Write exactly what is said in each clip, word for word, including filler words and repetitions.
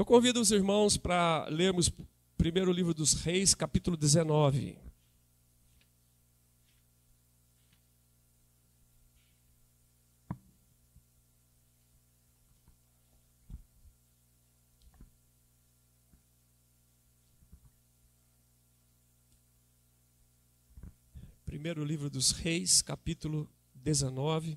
Eu convido os irmãos para lermos primeiro livro dos Reis, capítulo dezenove. Primeiro livro dos Reis, capítulo dezenove.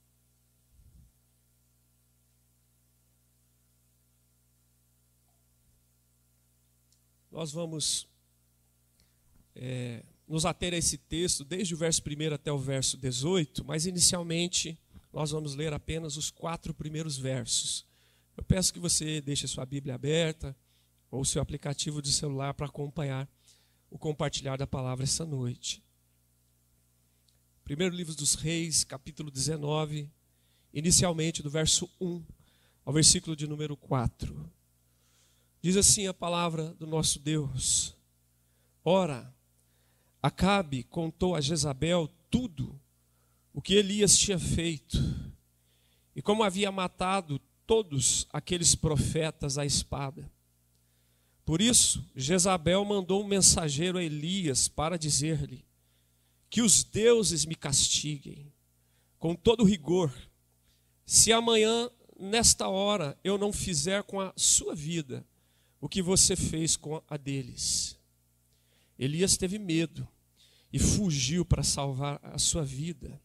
Nós vamos é, nos ater a esse texto desde o verso primeiro até o verso dezoito, mas inicialmente nós vamos ler apenas os quatro primeiros versos. Eu peço que você deixe a sua Bíblia aberta ou o seu aplicativo de celular para acompanhar o compartilhar da palavra essa noite. Primeiro livro dos Reis, capítulo dezenove, inicialmente do verso um ao versículo de número quatro. Diz assim a palavra do nosso Deus: Ora, Acabe contou a Jezabel tudo o que Elias tinha feito, e como havia matado todos aqueles profetas à espada. Por isso, Jezabel mandou um mensageiro a Elias para dizer-lhe: que os deuses me castiguem com todo rigor, se amanhã, nesta hora, eu não fizer com a sua vida o que você fez com a deles. Elias teve medo e fugiu para salvar a sua vida.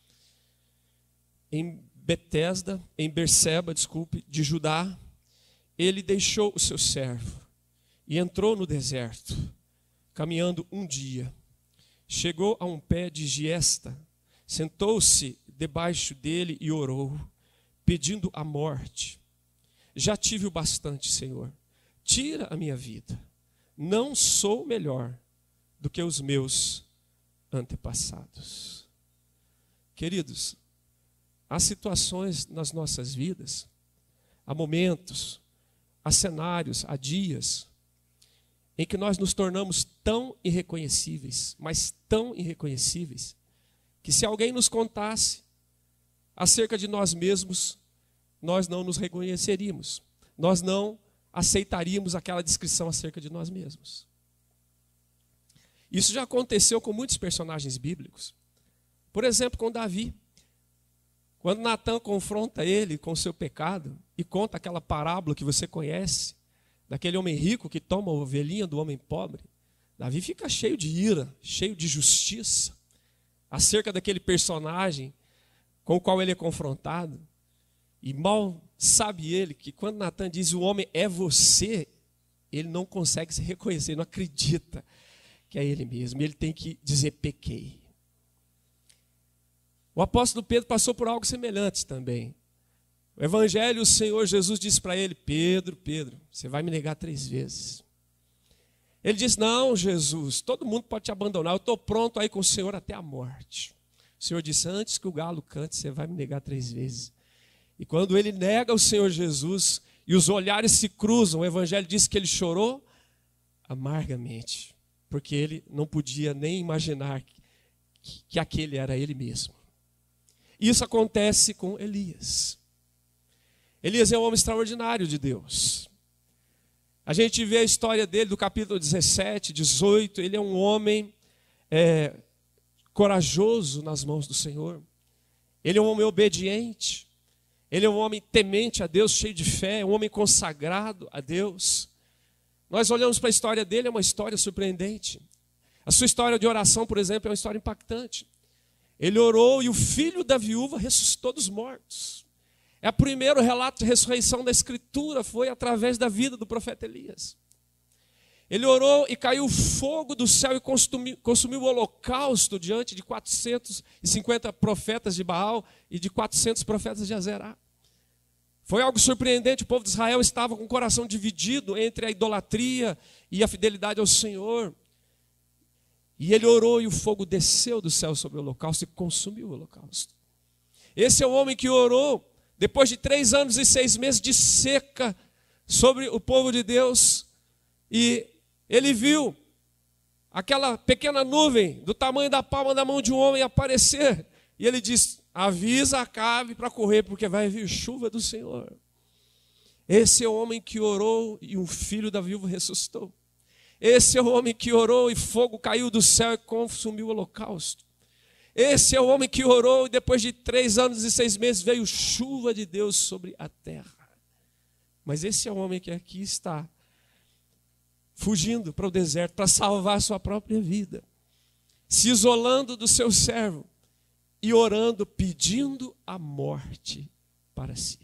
Em Betesda, em Berseba, desculpe, de Judá, ele deixou o seu servo e entrou no deserto, caminhando um dia. Chegou a um pé de giesta, sentou-se debaixo dele e orou, pedindo a morte. Já tive o bastante, Senhor. Tira a minha vida. Não sou melhor do que os meus antepassados. Queridos, há situações nas nossas vidas, há momentos, há cenários, há dias, em que nós nos tornamos tão irreconhecíveis, mas tão irreconhecíveis, que se alguém nos contasse acerca de nós mesmos, nós não nos reconheceríamos, nós não aceitaríamos aquela descrição acerca de nós mesmos. Isso já aconteceu com muitos personagens bíblicos. Por exemplo, com Davi. Quando Natã confronta ele com o seu pecado e conta aquela parábola que você conhece, daquele homem rico que toma a ovelhinha do homem pobre, Davi fica cheio de ira, cheio de justiça, acerca daquele personagem com o qual ele é confrontado. E mal sabe ele que quando Natã diz o homem é você, ele não consegue se reconhecer, não acredita que é ele mesmo. Ele tem que dizer pequei. O apóstolo Pedro passou por algo semelhante também. O evangelho, o Senhor Jesus disse para ele: Pedro, Pedro, você vai me negar três vezes. Ele disse: não, Jesus, todo mundo pode te abandonar, eu estou pronto aí com o Senhor até a morte. O Senhor disse: antes que o galo cante, você vai me negar três vezes. E quando ele nega o Senhor Jesus e os olhares se cruzam, o evangelho diz que ele chorou amargamente, porque ele não podia nem imaginar que, que aquele era ele mesmo. Isso acontece com Elias. Elias é um homem extraordinário de Deus. A gente vê a história dele do capítulo dezessete, dezoito. Ele é um homem é, corajoso nas mãos do Senhor. Ele é um homem obediente. Ele é um homem temente a Deus, cheio de fé. Um homem consagrado a Deus. Nós olhamos para a história dele, é uma história surpreendente. A sua história de oração, por exemplo, é uma história impactante. Ele orou e o filho da viúva ressuscitou dos mortos. É o primeiro relato de ressurreição da Escritura, foi através da vida do profeta Elias. Ele orou e caiu fogo do céu e consumiu, consumiu o holocausto diante de quatrocentos e cinquenta profetas de Baal e de quatrocentos profetas de Azerá. Foi algo surpreendente, o povo de Israel estava com o coração dividido entre a idolatria e a fidelidade ao Senhor. E ele orou e o fogo desceu do céu sobre o holocausto e consumiu o holocausto. Esse é o homem que orou depois de três anos e seis meses de seca sobre o povo de Deus. E ele viu aquela pequena nuvem do tamanho da palma da mão de um homem aparecer. E ele disse: avisa Acabe para correr, porque vai vir chuva do Senhor. Esse é o homem que orou e um filho da viúva ressuscitou. Esse é o homem que orou e fogo caiu do céu e consumiu o holocausto. Esse é o homem que orou e depois de três anos e seis meses veio chuva de Deus sobre a terra. Mas esse é o homem que aqui está, fugindo para o deserto para salvar a sua própria vida, se isolando do seu servo e orando, pedindo a morte para si.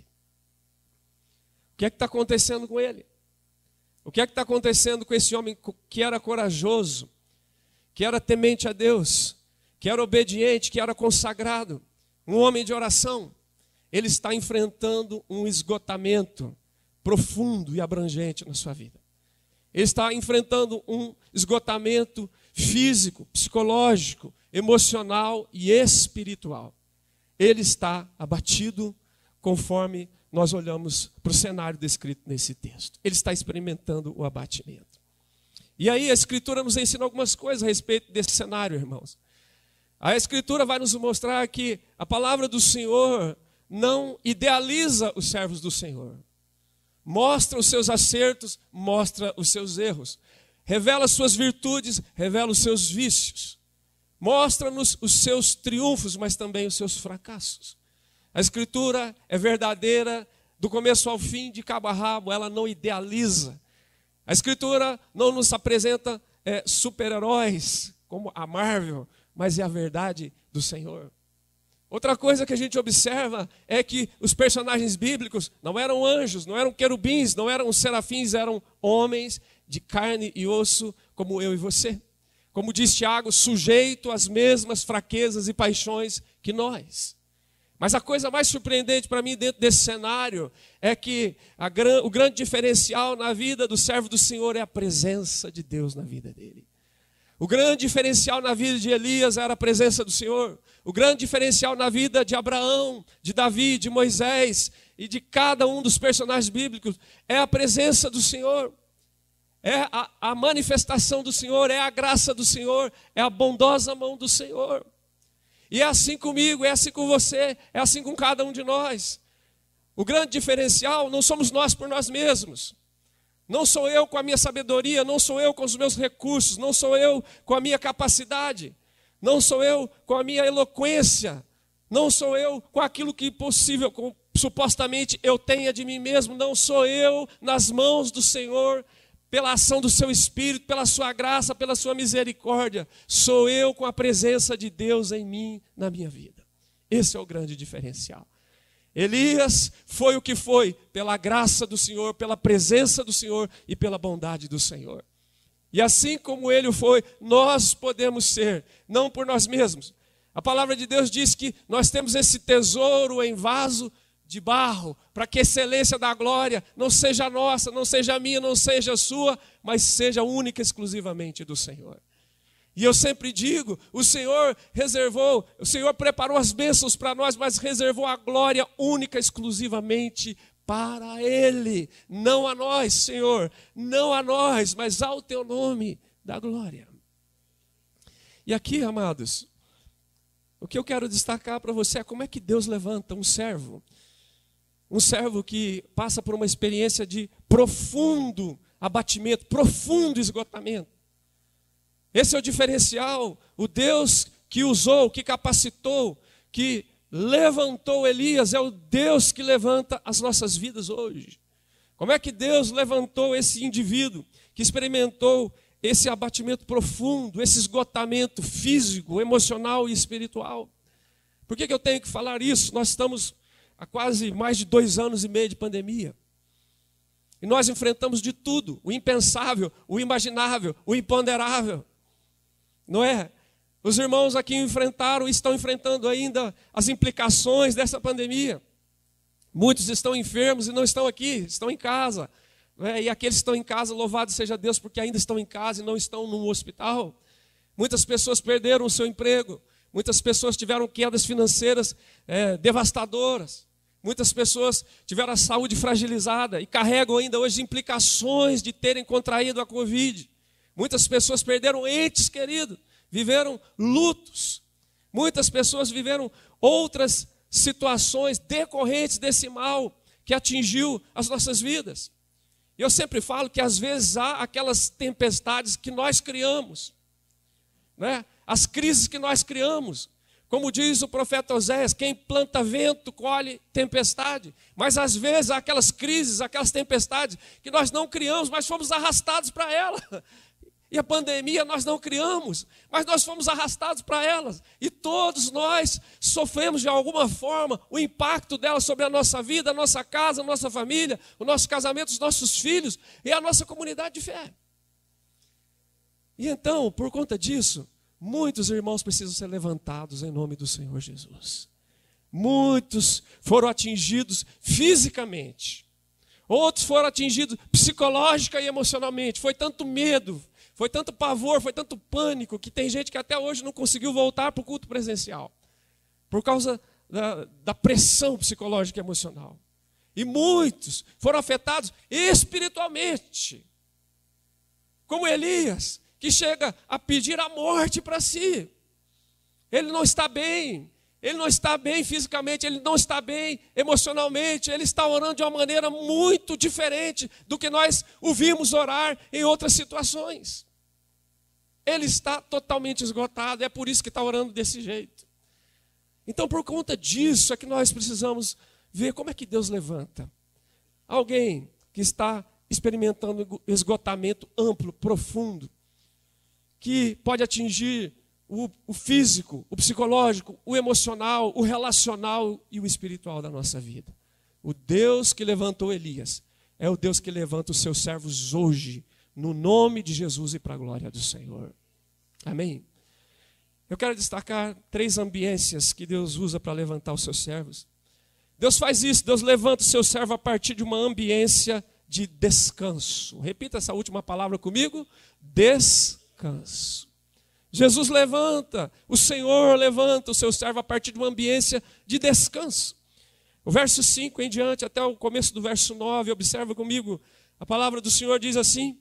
O que é que está acontecendo com ele? O que é que está acontecendo com esse homem que era corajoso, que era temente a Deus, que era obediente, que era consagrado, um homem de oração? Ele está enfrentando um esgotamento profundo e abrangente na sua vida. Ele está enfrentando um esgotamento físico, psicológico, emocional e espiritual. Ele está abatido conforme nós olhamos para o cenário descrito nesse texto. Ele está experimentando o abatimento. E aí a Escritura nos ensina algumas coisas a respeito desse cenário, irmãos. A Escritura vai nos mostrar que a palavra do Senhor não idealiza os servos do Senhor. Mostra os seus acertos, mostra os seus erros. Revela as suas virtudes, revela os seus vícios. Mostra-nos os seus triunfos, mas também os seus fracassos. A Escritura é verdadeira do começo ao fim, de cabo a rabo, ela não idealiza. A Escritura não nos apresenta é, super-heróis, como a Marvel, mas é a verdade do Senhor. Outra coisa que a gente observa é que os personagens bíblicos não eram anjos, não eram querubins, não eram serafins, eram homens de carne e osso, como eu e você. Como diz Tiago, sujeito às mesmas fraquezas e paixões que nós. Mas a coisa mais surpreendente para mim dentro desse cenário é que a, o grande diferencial na vida do servo do Senhor é a presença de Deus na vida dele. O grande diferencial na vida de Elias era a presença do Senhor. O grande diferencial na vida de Abraão, de Davi, de Moisés e de cada um dos personagens bíblicos é a presença do Senhor. É a, a manifestação do Senhor, é a graça do Senhor, é a bondosa mão do Senhor. E é assim comigo, é assim com você, é assim com cada um de nós. O grande diferencial não somos nós por nós mesmos. Não sou eu com a minha sabedoria, não sou eu com os meus recursos, não sou eu com a minha capacidade, não sou eu com a minha eloquência, não sou eu com aquilo que possível, com, supostamente eu tenha de mim mesmo, não sou eu nas mãos do Senhor, pela ação do seu Espírito, pela sua graça, pela sua misericórdia. Sou eu com a presença de Deus em mim, na minha vida. Esse é o grande diferencial. Elias foi o que foi pela graça do Senhor, pela presença do Senhor e pela bondade do Senhor. E assim como ele foi, nós podemos ser, não por nós mesmos. A palavra de Deus diz que nós temos esse tesouro em vaso de barro, para que a excelência da glória não seja nossa, não seja minha, não seja sua, mas seja única exclusivamente do Senhor. E eu sempre digo, o Senhor reservou, o Senhor preparou as bênçãos para nós, mas reservou a glória única exclusivamente para Ele. Não a nós, Senhor, não a nós, mas ao Teu nome da glória. E aqui, amados, o que eu quero destacar para você é como é que Deus levanta um servo. Um servo que passa por uma experiência de profundo abatimento, profundo esgotamento. Esse é o diferencial, o Deus que usou, que capacitou, que levantou Elias, é o Deus que levanta as nossas vidas hoje. Como é que Deus levantou esse indivíduo que experimentou esse abatimento profundo, esse esgotamento físico, emocional e espiritual? Por que que eu tenho que falar isso? Nós estamos há quase mais de dois anos e meio de pandemia. E nós enfrentamos de tudo, o impensável, o imaginável, o imponderável. Não é? Os irmãos aqui enfrentaram e estão enfrentando ainda as implicações dessa pandemia. Muitos estão enfermos e não estão aqui, estão em casa. Não é? E aqueles que estão em casa, louvado seja Deus, porque ainda estão em casa e não estão no hospital. Muitas pessoas perderam o seu emprego. Muitas pessoas tiveram quedas financeiras é, devastadoras. Muitas pessoas tiveram a saúde fragilizada e carregam ainda hoje implicações de terem contraído a Covid. Muitas pessoas perderam entes queridos, viveram lutos. Muitas pessoas viveram outras situações decorrentes desse mal, que que atingiu as nossas vidas. Eu sempre falo que às vezes há aquelas tempestades que nós criamos, né? As crises que nós criamos. Como diz o profeta Oséias, quem planta vento colhe tempestade. Mas às vezes há aquelas crises, aquelas tempestades que nós não criamos, mas fomos arrastados para ela. E a pandemia nós não criamos, mas nós fomos arrastados para elas. E todos nós sofremos de alguma forma o impacto dela sobre a nossa vida, a nossa casa, a nossa família, o nosso casamento, os nossos filhos e a nossa comunidade de fé. E então, por conta disso, muitos irmãos precisam ser levantados em nome do Senhor Jesus. Muitos foram atingidos fisicamente. Outros foram atingidos psicológica e emocionalmente. Foi tanto medo, foi tanto pavor, foi tanto pânico, que tem gente que até hoje não conseguiu voltar para o culto presencial. Por causa da, da pressão psicológica e emocional. E muitos foram afetados espiritualmente. Como Elias, que chega a pedir a morte para si. Ele não está bem, ele não está bem fisicamente, ele não está bem emocionalmente, ele está orando de uma maneira muito diferente do que nós o vimos orar em outras situações. Ele está totalmente esgotado, é por isso que está orando desse jeito. Então, por conta disso, é que nós precisamos ver como é que Deus levanta alguém que está experimentando esgotamento amplo, profundo, que pode atingir o, o físico, o psicológico, o emocional, o relacional e o espiritual da nossa vida. O Deus que levantou Elias é o Deus que levanta os seus servos hoje, no nome de Jesus e para a glória do Senhor. Amém? Eu quero destacar três ambiências que Deus usa para levantar os seus servos. Deus faz isso, Deus levanta o seu servo a partir de uma ambiência de descanso. Repita essa última palavra comigo: descanso. Descanso. Jesus levanta, o Senhor levanta o seu servo a partir de uma ambiência de descanso. O verso cinco em diante, até o começo do verso nove, observa comigo, a palavra do Senhor diz assim: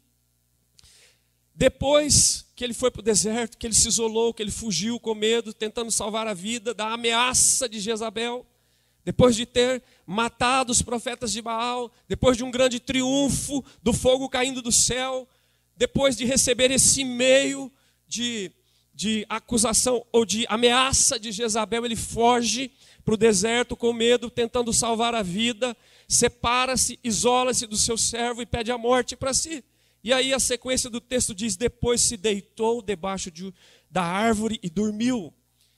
depois que ele foi para o deserto, que ele se isolou, que ele fugiu com medo, tentando salvar a vida da ameaça de Jezabel, depois de ter matado os profetas de Baal, depois de um grande triunfo do fogo caindo do céu, depois de receber esse e-mail de, de acusação ou de ameaça de Jezabel, ele foge para o deserto com medo, tentando salvar a vida, separa-se, isola-se do seu servo e pede a morte para si. E aí a sequência do texto diz: depois se deitou debaixo de, da árvore e dormiu.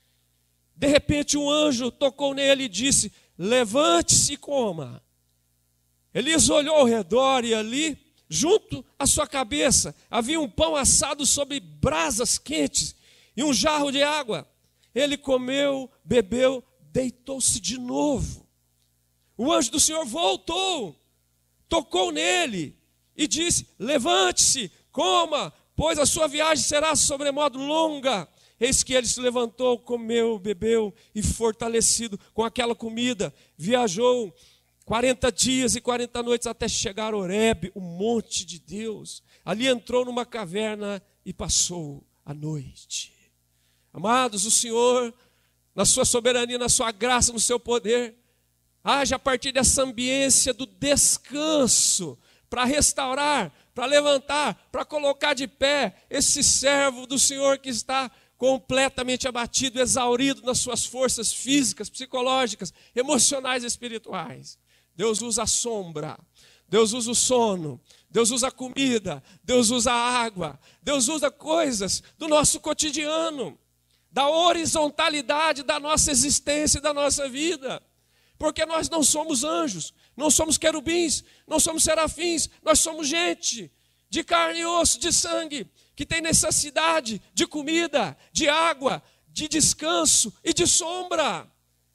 De repente um anjo tocou nele e disse: levante-se e coma. Elias olhou ao redor e ali, junto à sua cabeça, havia um pão assado sobre brasas quentes e um jarro de água. Ele comeu, bebeu, deitou-se de novo. O anjo do Senhor voltou, tocou nele e disse: levante-se, coma, pois a sua viagem será sobremodo longa. Eis que ele se levantou, comeu, bebeu e, fortalecido com aquela comida, viajou quarenta dias e quarenta noites até chegar a Horebe, o monte de Deus. Ali entrou numa caverna e passou a noite. Amados, o Senhor, na sua soberania, na sua graça, no seu poder, age a partir dessa ambiência do descanso, para restaurar, para levantar, para colocar de pé esse servo do Senhor que está completamente abatido, exaurido nas suas forças físicas, psicológicas, emocionais e espirituais. Deus usa a sombra, Deus usa o sono, Deus usa a comida, Deus usa a água, Deus usa coisas do nosso cotidiano, da horizontalidade da nossa existência e da nossa vida. Porque nós não somos anjos, não somos querubins, não somos serafins, nós somos gente de carne e osso, de sangue, que tem necessidade de comida, de água, de descanso e de sombra.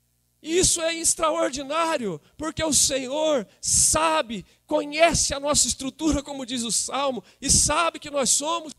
Isso é extraordinário, porque o Senhor sabe, conhece a nossa estrutura, como diz o Salmo, e sabe que nós somos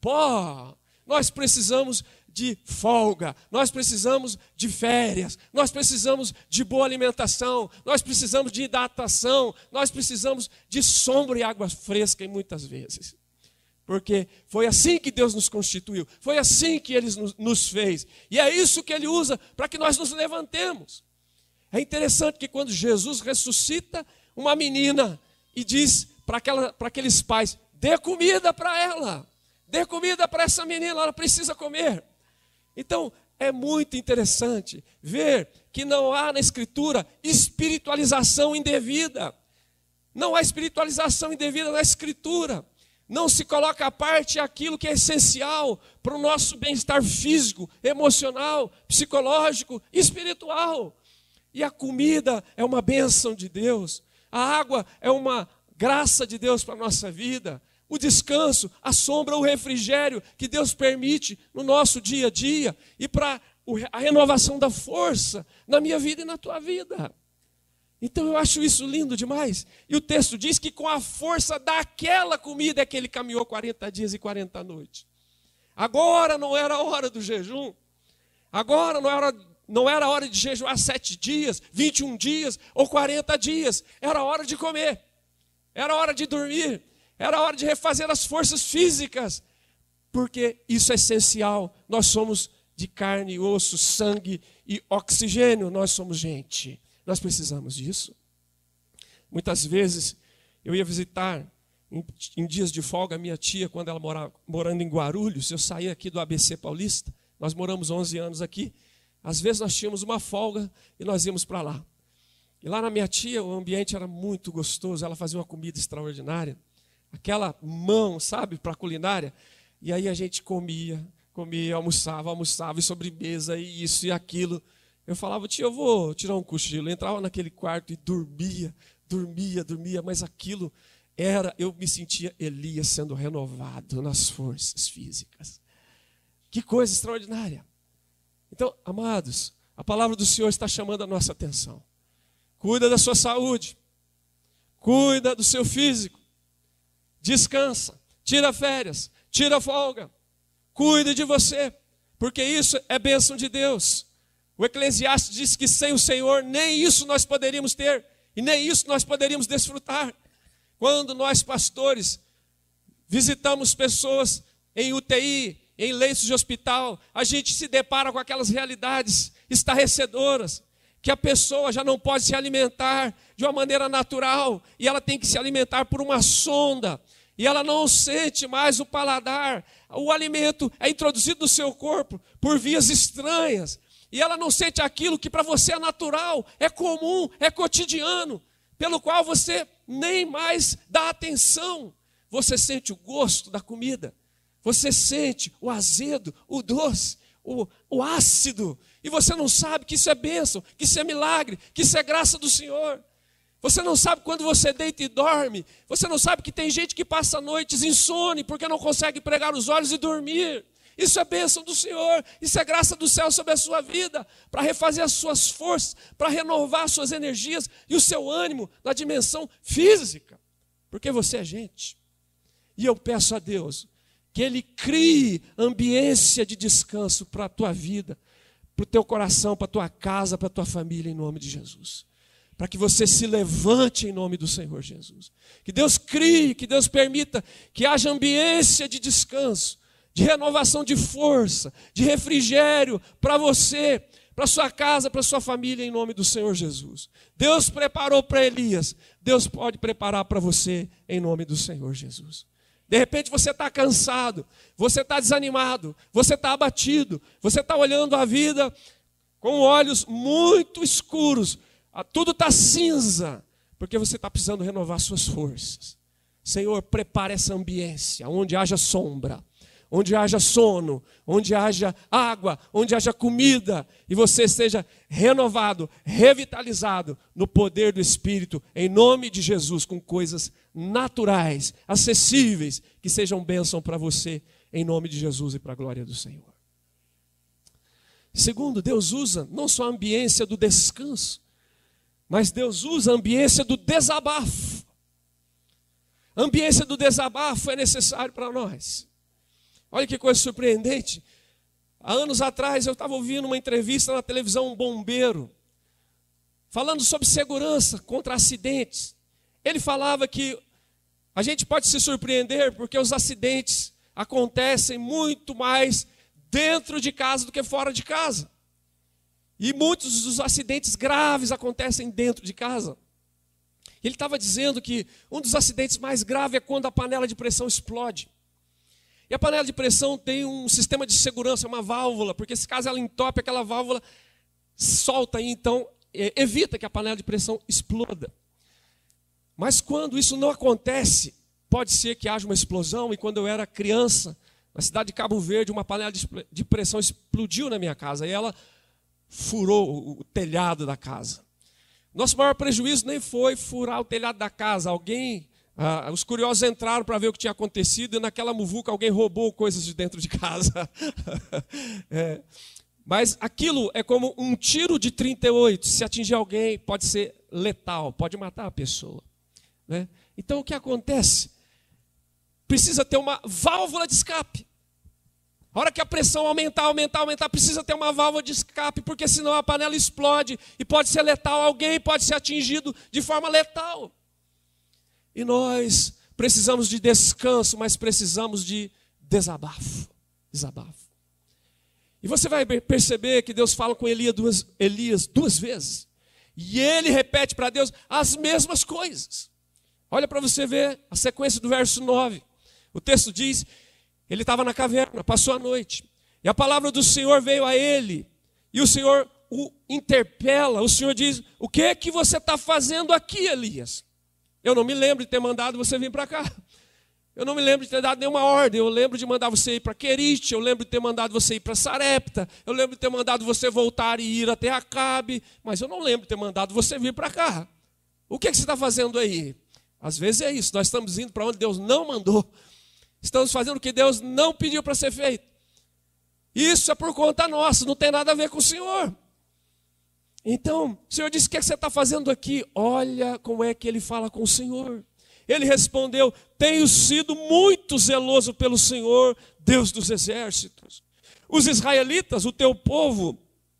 pó. Nós precisamos de folga, nós precisamos de férias, nós precisamos de boa alimentação, nós precisamos de hidratação, nós precisamos de sombra e água fresca, e muitas vezes. Porque foi assim que Deus nos constituiu, foi assim que Ele nos fez, e é isso que Ele usa para que nós nos levantemos. É interessante que quando Jesus ressuscita, uma menina e diz para aqueles pais, dê comida para ela, dê comida para essa menina, ela precisa comer. Então, é muito interessante ver que não há na Escritura espiritualização indevida. Não há espiritualização indevida na Escritura. Não se coloca à parte aquilo que é essencial para o nosso bem-estar físico, emocional, psicológico, espiritual. E a comida é uma bênção de Deus. A água é uma graça de Deus para a nossa vida. O descanso, a sombra, o refrigério que Deus permite no nosso dia a dia e para a renovação da força na minha vida e na tua vida. Então eu acho isso lindo demais. E o texto diz que com a força daquela comida é que ele caminhou quarenta dias e quarenta noites. Agora não era a hora do jejum. Agora não era, não era a hora de jejuar sete dias, vinte e um dias ou quarenta dias. Era a hora de comer. Era a hora de dormir. Era a hora de refazer as forças físicas, porque isso é essencial. Nós somos de carne, osso, sangue e oxigênio. Nós somos gente. Nós precisamos disso. Muitas vezes eu ia visitar, em, em dias de folga, a minha tia, quando ela morava morando em Guarulhos. Eu saía aqui do A B C Paulista. Nós moramos onze anos aqui. Às vezes nós tínhamos uma folga e nós íamos para lá. E lá na minha tia o ambiente era muito gostoso. Ela fazia uma comida extraordinária. Aquela mão, sabe, para a culinária. E aí a gente comia, comia, almoçava, almoçava, e sobremesa, e isso e aquilo. Eu falava, tio, eu vou tirar um cochilo. Eu entrava naquele quarto e dormia, dormia, dormia. Mas aquilo era, eu me sentia Elias sendo renovado nas forças físicas. Que coisa extraordinária. Então, amados, a palavra do Senhor está chamando a nossa atenção. Cuida da sua saúde. Cuida do seu físico. Descansa, tira férias, tira folga, cuide de você, porque isso é bênção de Deus. O Eclesiastes diz que sem o Senhor nem isso nós poderíamos ter, e nem isso nós poderíamos desfrutar. Quando nós, pastores, visitamos pessoas em U T I, em leitos de hospital, a gente se depara com aquelas realidades estarrecedoras, que a pessoa já não pode se alimentar de uma maneira natural, e ela tem que se alimentar por uma sonda, e ela não sente mais o paladar, o alimento é introduzido no seu corpo por vias estranhas, e ela não sente aquilo que para você é natural, é comum, é cotidiano, pelo qual você nem mais dá atenção. Você sente o gosto da comida, você sente o azedo, o doce, o, o ácido, e você não sabe que isso é bênção, que isso é milagre, que isso é graça do Senhor. Você não sabe quando você deita e dorme. Você não sabe que tem gente que passa noites insone porque não consegue pregar os olhos e dormir. Isso é bênção do Senhor, isso é graça do céu sobre a sua vida, para refazer as suas forças, para renovar as suas energias e o seu ânimo na dimensão física, porque você é gente. E eu peço a Deus que Ele crie ambiência de descanso para a tua vida, para o teu coração, para a tua casa, para a tua família, em nome de Jesus. Para que você se levante em nome do Senhor Jesus. Que Deus crie, que Deus permita que haja ambiência de descanso, de renovação de força, de refrigério para você, para sua casa, para sua família, em nome do Senhor Jesus. Deus preparou para Elias, Deus pode preparar para você em nome do Senhor Jesus. De repente você está cansado, você está desanimado, você está abatido, você está olhando a vida com olhos muito escuros, tudo está cinza, porque você está precisando renovar suas forças. Senhor, prepare essa ambiência, onde haja sombra, onde haja sono, onde haja água, onde haja comida, e você seja renovado, revitalizado no poder do Espírito, em nome de Jesus, com coisas naturais, acessíveis, que sejam bênção para você, em nome de Jesus e para a glória do Senhor. Segundo, Deus usa não só a ambiência do descanso, mas Deus usa a ambiência do desabafo. A ambiência do desabafo é necessário para nós. Olha que coisa surpreendente. Há anos atrás eu estava ouvindo uma entrevista na televisão, um bombeiro, falando sobre segurança contra acidentes. Ele falava que a gente pode se surpreender porque os acidentes acontecem muito mais dentro de casa do que fora de casa. E muitos dos acidentes graves acontecem dentro de casa. Ele estava dizendo que um dos acidentes mais graves é quando a panela de pressão explode. E a panela de pressão tem um sistema de segurança, uma válvula, porque se caso ela entope, aquela válvula solta e então evita que a panela de pressão exploda. Mas quando isso não acontece, pode ser que haja uma explosão. E quando eu era criança, na cidade de Cabo Verde, uma panela de pressão explodiu na minha casa e ela furou o telhado da casa. Nosso maior prejuízo nem foi furar o telhado da casa. Alguém, ah, os curiosos entraram para ver o que tinha acontecido e naquela muvuca alguém roubou coisas de dentro de casa. é, mas aquilo é como um tiro de trinta e oito. Se atingir alguém, pode ser letal, pode matar a pessoa. Né? Então o que acontece? Precisa ter uma válvula de escape. A hora que a pressão aumentar, aumentar, aumentar, precisa ter uma válvula de escape, porque senão a panela explode e pode ser letal. Alguém pode ser atingido de forma letal. E nós precisamos de descanso, mas precisamos de desabafo. Desabafo. E você vai perceber que Deus fala com Elias duas, Elias duas vezes. E ele repete para Deus as mesmas coisas. Olha para você ver a sequência do verso nove. O texto diz: ele estava na caverna, passou a noite. E a palavra do Senhor veio a ele. E o Senhor o interpela. O Senhor diz: o que é que você está fazendo aqui, Elias? Eu não me lembro de ter mandado você vir para cá. Eu não me lembro de ter dado nenhuma ordem. Eu lembro de mandar você ir para Querite. Eu lembro de ter mandado você ir para Sarepta. Eu lembro de ter mandado você voltar e ir até Acabe. Mas eu não lembro de ter mandado você vir para cá. O que é que você está fazendo aí? Às vezes é isso. Nós estamos indo para onde Deus não mandou. Estamos fazendo o que Deus não pediu para ser feito. Isso é por conta nossa, não tem nada a ver com o Senhor. Então, o Senhor disse: o que, é que você está fazendo aqui? Olha como é que ele fala com o Senhor. Ele respondeu: tenho sido muito zeloso pelo Senhor, Deus dos exércitos. Os israelitas, o teu povo,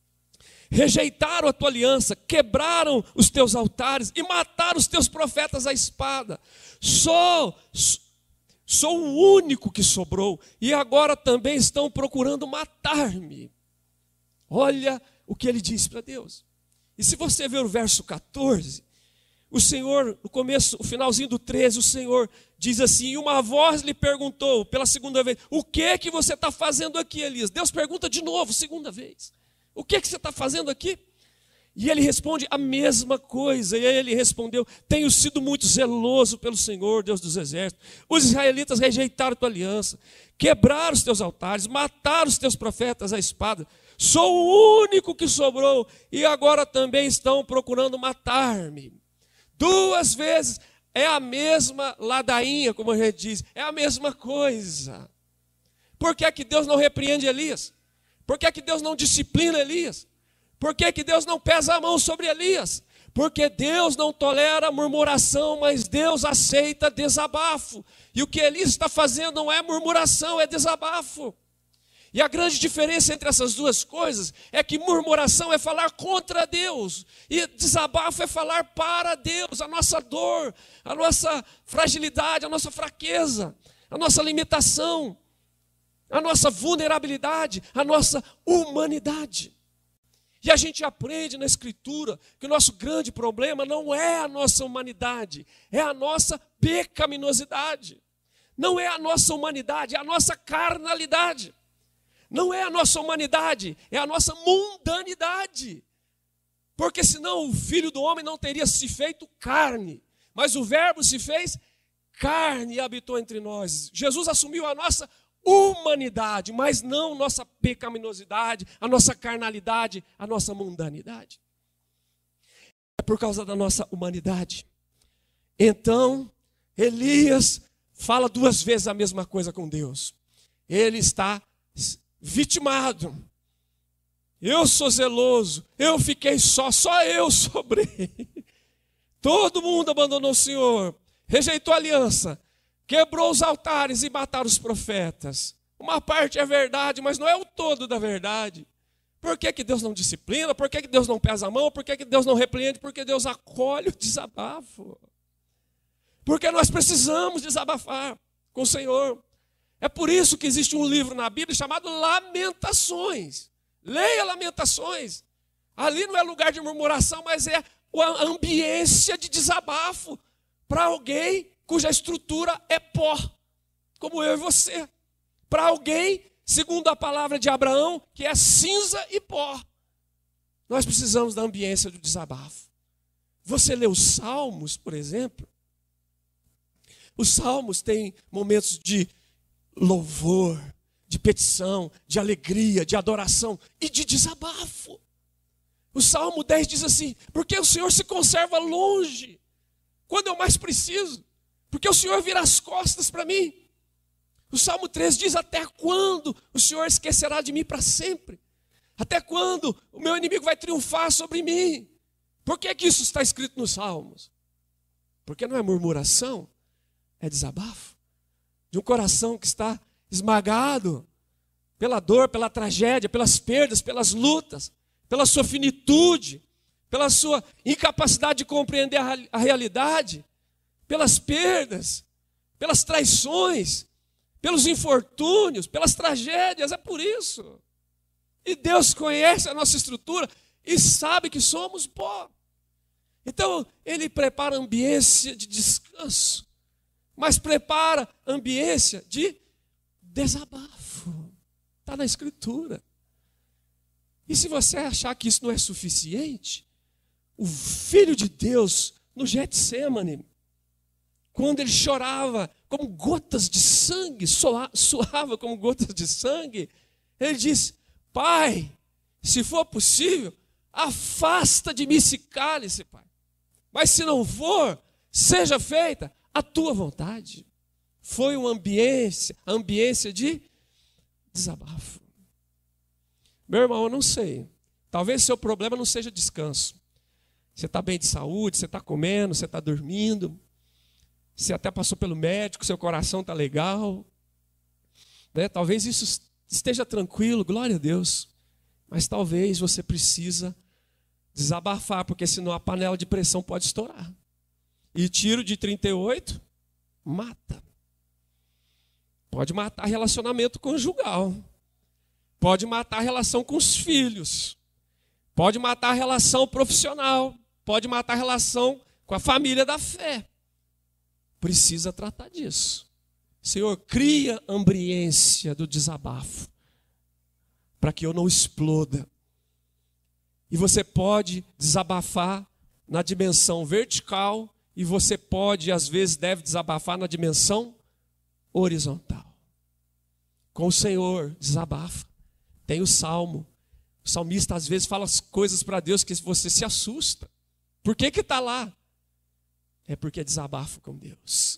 rejeitaram a tua aliança, quebraram os teus altares e mataram os teus profetas à espada. Só... Sou o único que sobrou e agora também estão procurando matar-me. Olha o que ele diz para Deus. E se você ver o verso quatorze, o Senhor, no começo, o finalzinho do treze, o Senhor diz assim: e uma voz lhe perguntou pela segunda vez: o que é que você está fazendo aqui, Elias? Deus pergunta de novo, segunda vez: o que é que você está fazendo aqui? E ele responde a mesma coisa. E ele respondeu: tenho sido muito zeloso pelo Senhor, Deus dos exércitos. Os israelitas rejeitaram a tua aliança, quebraram os teus altares, mataram os teus profetas à espada. Sou o único que sobrou e agora também estão procurando matar-me. Duas vezes é a mesma ladainha, como a gente diz, é a mesma coisa. Por que é que Deus não repreende Elias? Por que é que Deus não disciplina Elias? Por que que Deus não pesa a mão sobre Elias? Porque Deus não tolera murmuração, mas Deus aceita desabafo. E o que Elias está fazendo não é murmuração, é desabafo. E a grande diferença entre essas duas coisas é que murmuração é falar contra Deus e desabafo é falar para Deus, a nossa dor, a nossa fragilidade, a nossa fraqueza, a nossa limitação, a nossa vulnerabilidade, a nossa humanidade. E a gente aprende na Escritura que o nosso grande problema não é a nossa humanidade, é a nossa pecaminosidade. Não é a nossa humanidade, é a nossa carnalidade. Não é a nossa humanidade, é a nossa mundanidade. Porque senão o Filho do Homem não teria se feito carne, mas o Verbo se fez carne e habitou entre nós. Jesus assumiu a nossa humanidade, mas não nossa pecaminosidade, a nossa carnalidade, a nossa mundanidade. É por causa da nossa humanidade. Então, Elias fala duas vezes a mesma coisa com Deus. Ele está vitimado. Eu sou zeloso, eu fiquei só, só eu sobrei. Todo mundo abandonou o Senhor, rejeitou a aliança, quebrou os altares e mataram os profetas. Uma parte é verdade, mas não é o todo da verdade. Por que que Deus não disciplina? Por que que Deus não pesa a mão? Por que que Deus não repreende? Porque Deus acolhe o desabafo. Porque nós precisamos desabafar com o Senhor. É por isso que existe um livro na Bíblia chamado Lamentações. Leia Lamentações. Ali não é lugar de murmuração, mas é a ambiência de desabafo para alguém cuja estrutura é pó, como eu e você. Para alguém, segundo a palavra de Abraão, que é cinza e pó. Nós precisamos da ambiência do desabafo. Você lê os Salmos, por exemplo. Os Salmos têm momentos de louvor, de petição, de alegria, de adoração e de desabafo. O Salmo dez diz assim: porque o Senhor se conserva longe, quando eu mais preciso, porque o Senhor vira as costas para mim. O Salmo treze diz: até quando o Senhor esquecerá de mim para sempre? Até quando o meu inimigo vai triunfar sobre mim? Por que que isso está escrito nos Salmos? Porque não é murmuração, é desabafo. De um coração que está esmagado pela dor, pela tragédia, pelas perdas, pelas lutas, pela sua finitude, pela sua incapacidade de compreender a realidade, pelas perdas, pelas traições, pelos infortúnios, pelas tragédias. É por isso. E Deus conhece a nossa estrutura e sabe que somos pó. Então, Ele prepara ambiência de descanso, mas prepara ambiência de desabafo. Está na Escritura. E se você achar que isso não é suficiente, o Filho de Deus, no Getsêmani, quando ele chorava como gotas de sangue, suava como gotas de sangue, ele disse: Pai, se for possível, afasta de mim esse cálice, Pai. Mas se não for, seja feita a tua vontade. Foi uma ambiência, ambiência de desabafo. Meu irmão, eu não sei. Talvez seu problema não seja descanso. Você está bem de saúde, você está comendo, você está dormindo. Você até passou pelo médico, seu coração está legal. Né? Talvez isso esteja tranquilo, glória a Deus. Mas talvez você precisa desabafar, porque senão a panela de pressão pode estourar. E tiro de trinta e oito mata. Pode matar relacionamento conjugal. Pode matar a relação com os filhos. Pode matar a relação profissional. Pode matar a relação com a família da fé. Precisa tratar disso. Senhor, cria ambiência do desabafo, para que eu não exploda. E você pode desabafar na dimensão vertical, e você pode, às vezes, deve desabafar na dimensão horizontal. Com o Senhor, desabafa. Tem o Salmo. O salmista, às vezes, fala as coisas para Deus que você se assusta. Por que que está lá? É porque é desabafo com Deus.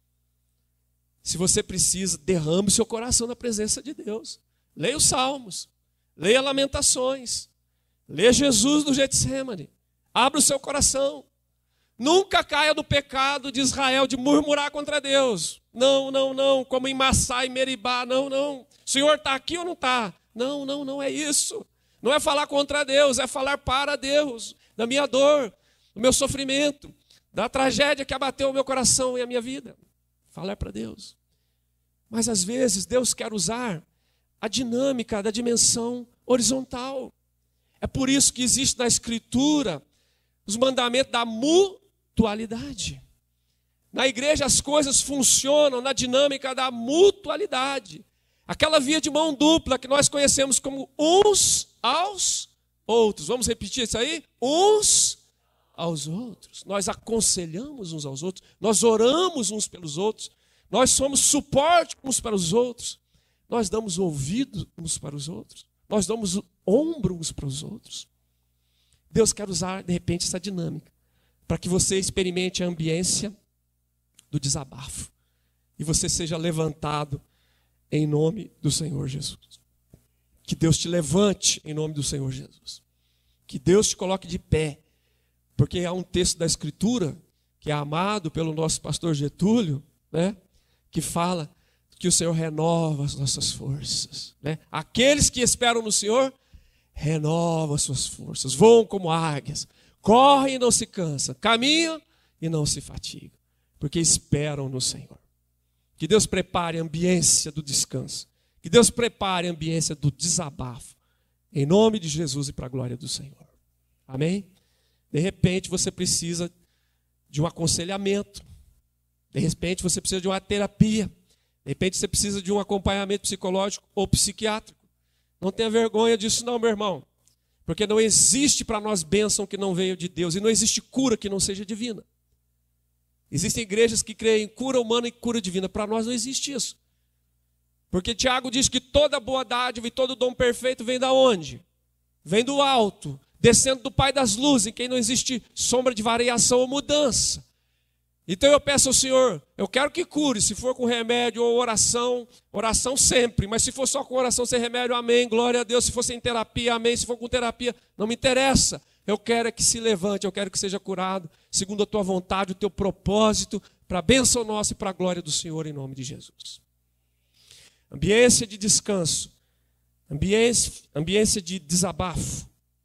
Se você precisa, derrame o seu coração na presença de Deus. Leia os Salmos. Leia Lamentações. Leia Jesus do Getsêmani. Abra o seu coração. Nunca caia no pecado de Israel de murmurar contra Deus. Não, não, não. Como em Massá e Meribá. Não, não. O Senhor está aqui ou não está? Não, não, não é isso. Não é falar contra Deus, é falar para Deus. Da minha dor, do meu sofrimento, da tragédia que abateu o meu coração e a minha vida. Falar para Deus. Mas às vezes Deus quer usar a dinâmica da dimensão horizontal. É por isso que existe na Escritura os mandamentos da mutualidade. Na igreja as coisas funcionam na dinâmica da mutualidade. Aquela via de mão dupla que nós conhecemos como uns aos outros. Vamos repetir isso aí? Uns aos outros. Nós aconselhamos uns aos outros. Nós oramos uns pelos outros. Nós somos suporte uns para os outros. Nós damos ouvido uns para os outros. Nós damos ombro uns para os outros. Deus quer usar, de repente, essa dinâmica para que você experimente a ambiência do desabafo e você seja levantado em nome do Senhor Jesus. Que Deus te levante em nome do Senhor Jesus. Que Deus te coloque de pé. Porque há um texto da Escritura, que é amado pelo nosso pastor Getúlio, né, que fala que o Senhor renova as nossas forças. Né? Aqueles que esperam no Senhor, renovam as suas forças. Voam como águias. Correm e não se cansam. Caminham e não se fatigam. Porque esperam no Senhor. Que Deus prepare a ambiência do descanso. Que Deus prepare a ambiência do desabafo. Em nome de Jesus e para a glória do Senhor. Amém? De repente você precisa de um aconselhamento. De repente você precisa de uma terapia. De repente você precisa de um acompanhamento psicológico ou psiquiátrico. Não tenha vergonha disso não, meu irmão. Porque não existe para nós bênção que não veio de Deus. E não existe cura que não seja divina. Existem igrejas que creem em cura humana e cura divina. Para nós não existe isso. Porque Tiago diz que toda boa dádiva e todo dom perfeito vem da onde? Vem do alto, descendo do Pai das luzes, em quem não existe sombra de variação ou mudança. Então eu peço ao Senhor, eu quero que cure, se for com remédio ou oração, oração sempre, mas se for só com oração sem remédio, amém, glória a Deus. Se for sem terapia, amém, se for com terapia, não me interessa. Eu quero é que se levante, eu quero que seja curado, segundo a tua vontade, o teu propósito, para a bênção nossa e para a glória do Senhor, em nome de Jesus. Ambiência de descanso, ambiência, ambiência de desabafo.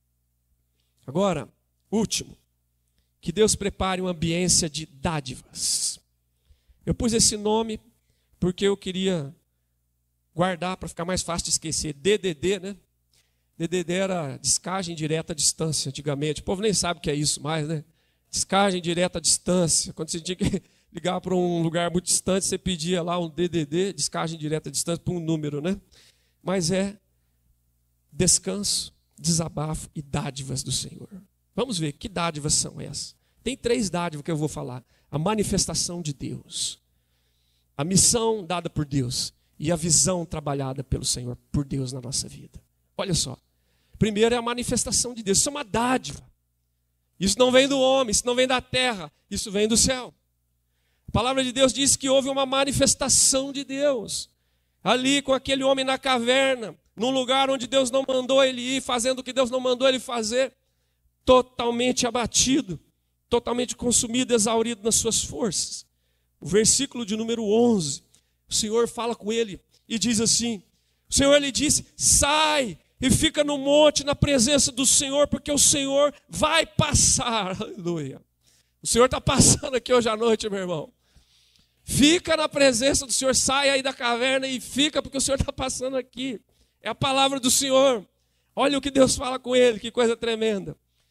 Agora, último, que Deus prepare uma ambiência de dádivas. Eu pus esse nome porque eu queria guardar para ficar mais fácil de esquecer. D D D, né? D D D era descagem direta à distância, antigamente. O povo nem sabe o que é isso mais, né? Descagem direta à distância. Quando você tinha que ligar para um lugar muito distante, você pedia lá um D D D, descagem direta à distância, para um número, né? Mas é descanso, desabafo e dádivas do Senhor. Vamos ver que dádivas são essas. Tem três dádivas que eu vou falar. A manifestação de Deus, a missão dada por Deus e a visão trabalhada pelo Senhor, por Deus na nossa vida. Olha só. Primeiro é a manifestação de Deus. Isso é uma dádiva. Isso não vem do homem, isso não vem da terra, isso vem do céu. A palavra de Deus diz que houve uma manifestação de Deus. Ali com aquele homem na caverna, num lugar onde Deus não mandou ele ir, fazendo o que Deus não mandou ele fazer, totalmente abatido, totalmente consumido, exaurido nas suas forças. O versículo de número onze, o Senhor fala com ele e diz assim, o Senhor lhe disse, sai e fica no monte na presença do Senhor, porque o Senhor vai passar. Aleluia. O Senhor está passando aqui hoje à noite, meu irmão. Fica na presença do Senhor, sai aí da caverna e fica, porque o Senhor está passando aqui. É a palavra do Senhor. Olha o que Deus fala com ele, que coisa tremenda.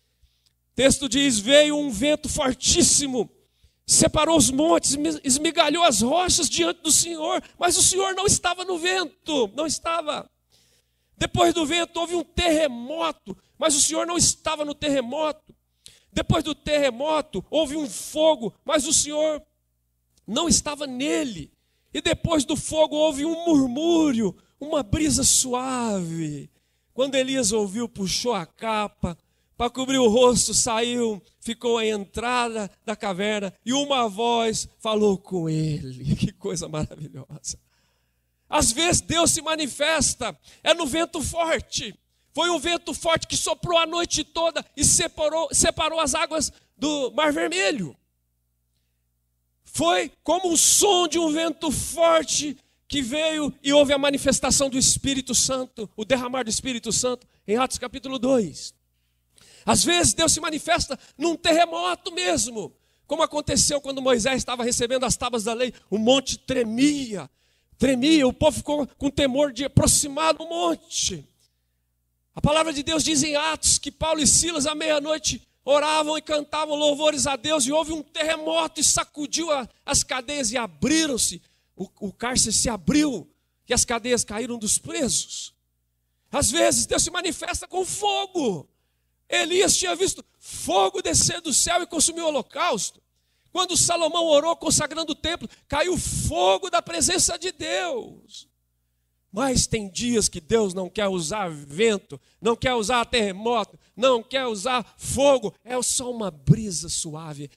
O texto diz, veio um vento fortíssimo, separou os montes, esmigalhou as rochas diante do Senhor, mas o Senhor não estava no vento, não estava. Depois do vento houve um terremoto, mas o Senhor não estava no terremoto. Depois do terremoto houve um fogo, mas o Senhor não estava nele. E depois do fogo houve um murmúrio, uma brisa suave. Quando Elias ouviu, puxou a capa, para cobrir o rosto, saiu, ficou à entrada da caverna e uma voz falou com ele. Que coisa maravilhosa. Às vezes Deus se manifesta, é no vento forte. Foi um vento forte que soprou a noite toda e separou, separou as águas do Mar Vermelho. Foi como um som de um vento forte que veio e houve a manifestação do Espírito Santo, o derramar do Espírito Santo, em Atos capítulo dois. Às vezes Deus se manifesta num terremoto mesmo, como aconteceu quando Moisés estava recebendo as tábuas da lei, o monte tremia, tremia, o povo ficou com temor de aproximar do monte. A palavra de Deus diz em Atos que Paulo e Silas à meia-noite oravam e cantavam louvores a Deus e houve um terremoto e sacudiu a, as cadeias e abriram-se, o, o cárcere se abriu e as cadeias caíram dos presos. Às vezes Deus se manifesta com fogo. Elias tinha visto fogo descer do céu e consumir o holocausto. Quando Salomão orou consagrando o templo, caiu fogo da presença de Deus. Mas tem dias que Deus não quer usar vento, não quer usar terremoto, não quer usar fogo. É só uma brisa suave.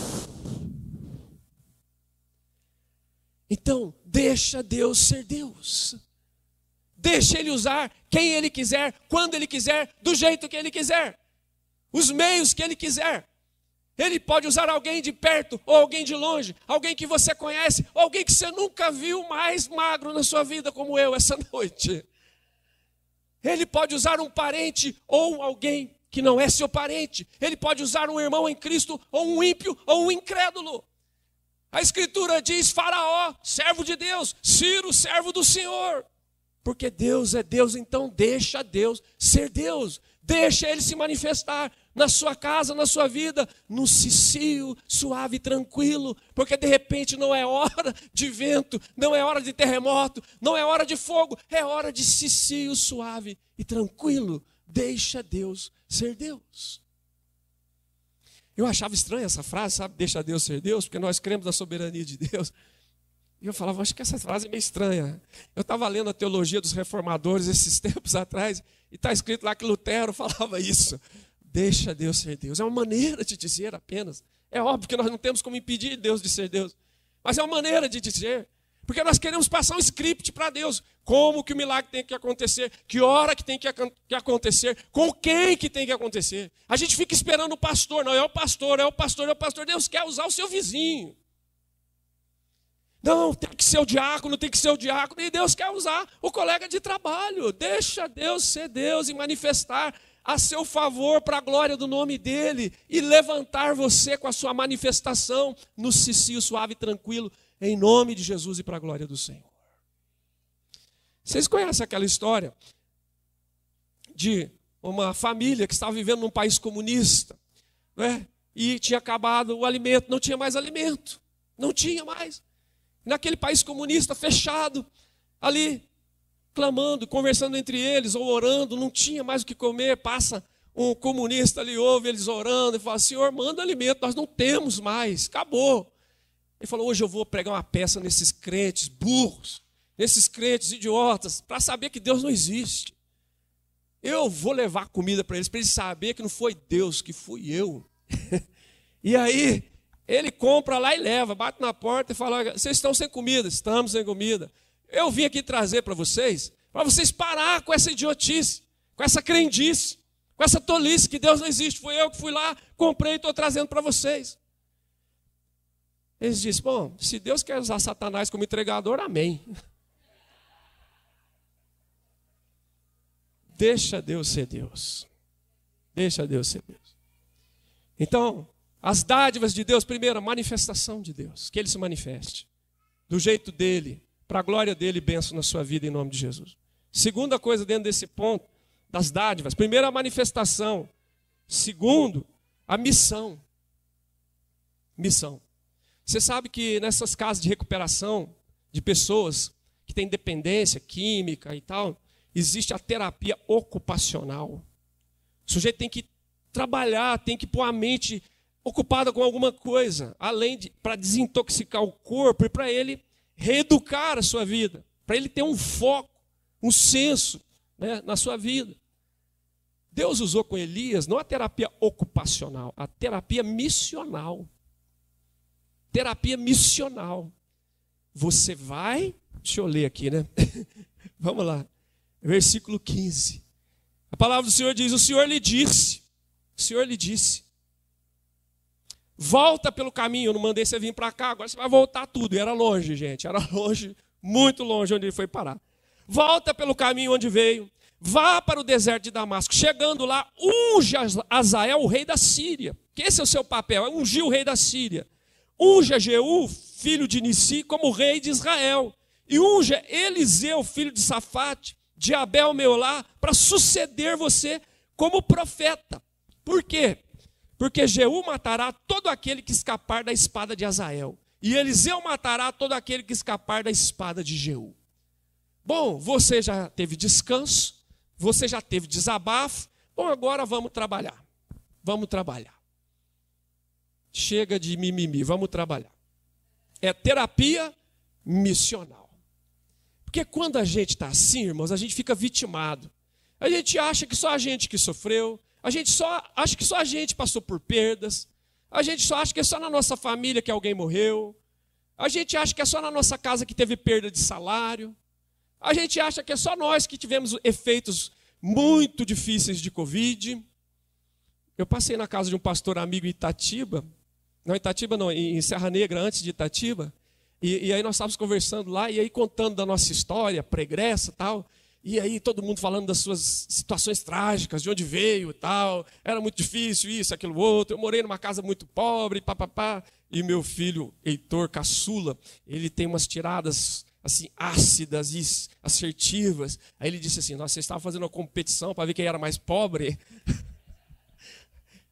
Então, deixa Deus ser Deus. Deixa Ele usar quem Ele quiser, quando Ele quiser, do jeito que Ele quiser. Os meios que Ele quiser. Ele pode usar alguém de perto ou alguém de longe, alguém que você conhece, ou alguém que você nunca viu mais magro na sua vida como eu essa noite. Ele pode usar um parente ou alguém que não é seu parente. Ele pode usar um irmão em Cristo ou um ímpio ou um incrédulo. A Escritura diz Faraó, servo de Deus, Ciro, servo do Senhor. Porque Deus é Deus, então deixa Deus ser Deus. Deixa Ele se manifestar. na sua casa, na sua vida, num cicio suave e tranquilo, porque de repente não é hora de vento, não é hora de terremoto, não é hora de fogo, é hora de cicio suave e tranquilo. Deixa Deus ser Deus. Eu achava estranha essa frase, sabe? Deixa Deus ser Deus, porque nós cremos na soberania de Deus. E eu falava, acho que essa frase é meio estranha. Eu estava lendo a teologia dos reformadores esses tempos atrás, e está escrito lá que Lutero falava isso. Deixa Deus ser Deus. É uma maneira de dizer apenas. É óbvio que nós não temos como impedir Deus de ser Deus. Mas é uma maneira de dizer. Porque nós queremos passar um script para Deus. Como que o milagre tem que acontecer? Que hora que tem que acontecer? Com quem que tem que acontecer? A gente fica esperando o pastor. Não, é o pastor, é o pastor, é o pastor. Deus quer usar o seu vizinho. Não, tem que ser o diácono, tem que ser o diácono. E Deus quer usar o colega de trabalho. Deixa Deus ser Deus e manifestar a seu favor para a glória do nome dEle. E levantar você com a sua manifestação no cicio suave e tranquilo, em nome de Jesus e para a glória do Senhor. Vocês conhecem aquela história de uma família que estava vivendo num país comunista, não é? E tinha acabado o alimento, não tinha mais alimento. Não tinha mais. Naquele país comunista fechado, ali, clamando, conversando entre eles, ou orando, não tinha mais o que comer, passa um comunista ali, ouve eles orando, e fala, Senhor, manda alimento, nós não temos mais, acabou. Ele falou, hoje eu vou pregar uma peça nesses crentes burros, nesses crentes idiotas, para saber que Deus não existe. Eu vou levar comida para eles, para eles saberem que não foi Deus, que fui eu. E aí, ele compra lá e leva, bate na porta e fala, vocês estão sem comida? Estamos sem comida. Eu vim aqui trazer para vocês, para vocês parar com essa idiotice, com essa crendice, com essa tolice que Deus não existe. Fui eu que fui lá, comprei e estou trazendo para vocês. Eles dizem, bom, se Deus quer usar Satanás como entregador, amém. Deixa Deus ser Deus. Deixa Deus ser Deus. Então, as dádivas de Deus, primeiro, a manifestação de Deus, que Ele se manifeste, do jeito dEle, para a glória dEle, bênção na sua vida, em nome de Jesus. Segunda coisa dentro desse ponto, das dádivas, primeiro a manifestação, segundo, a missão. Missão. Você sabe que nessas casas de recuperação de pessoas que têm dependência química e tal, existe a terapia ocupacional. O sujeito tem que trabalhar, tem que pôr a mente ocupada com alguma coisa, além de para desintoxicar o corpo e para ele reeducar a sua vida, para ele ter um foco, um senso, né, na sua vida. Deus usou com Elias não a terapia ocupacional, a terapia missional. Terapia missional. Você vai, deixa eu ler aqui, né? Vamos lá. Versículo quinze. A palavra do Senhor diz, o Senhor lhe disse, o Senhor lhe disse, volta pelo caminho, eu não mandei você vir para cá, agora você vai voltar tudo. E era longe, gente, era longe, muito longe onde ele foi parar. Volta pelo caminho onde veio, vá para o deserto de Damasco. Chegando lá, unge Azael, o rei da Síria. Que esse é o seu papel, é ungir o rei da Síria. Unge Jeú, filho de Nissi, como rei de Israel. E unge Eliseu, filho de Safate, de Abel Meolá, para suceder você como profeta. Por quê? Porque Jeú matará todo aquele que escapar da espada de Azael. E Eliseu matará todo aquele que escapar da espada de Jeú. Bom, você já teve descanso, você já teve desabafo. Bom, agora vamos trabalhar. Vamos trabalhar. Chega de mimimi, vamos trabalhar. É terapia missional. Porque quando a gente está assim, irmãos, a gente fica vitimado. A gente acha que só a gente que sofreu. A gente só acha que só a gente passou por perdas. A gente só acha que é só na nossa família que alguém morreu. A gente acha que é só na nossa casa que teve perda de salário. A gente acha que é só nós que tivemos efeitos muito difíceis de Covid. Eu passei na casa de um pastor amigo em Itatiba. Não, Itatiba não, em Serra Negra, antes de Itatiba. E, e aí nós estávamos conversando lá, e aí contando da nossa história, pregressa e tal. E aí todo mundo falando das suas situações trágicas, de onde veio e tal. Era muito difícil isso, aquilo, outro. Eu morei numa casa muito pobre, papapá. E meu filho, Heitor Caçula, ele tem umas tiradas assim, ácidas e assertivas. Aí ele disse assim, nossa, vocês estavam fazendo uma competição para ver quem era mais pobre?